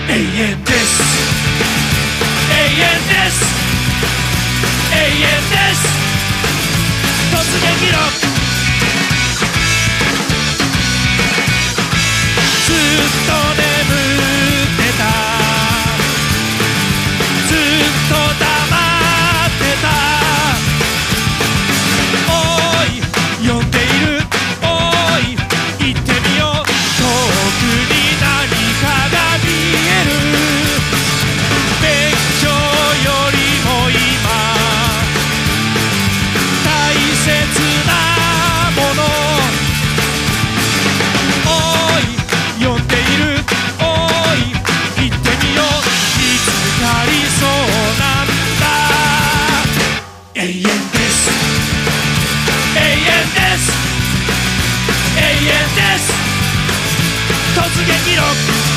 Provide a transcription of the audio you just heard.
永遠です。永遠です。永遠です。突撃ロック。ずっと眠ってた、ずっと黙ってた。おい呼んでいる、おい行ってみよう。遠くに何かが見える。勉強よりも今大切なもの。おい呼んでいる、おい行ってみよう。見つかりそうなんだ。永遠です。永遠です。永遠です。突撃ロック。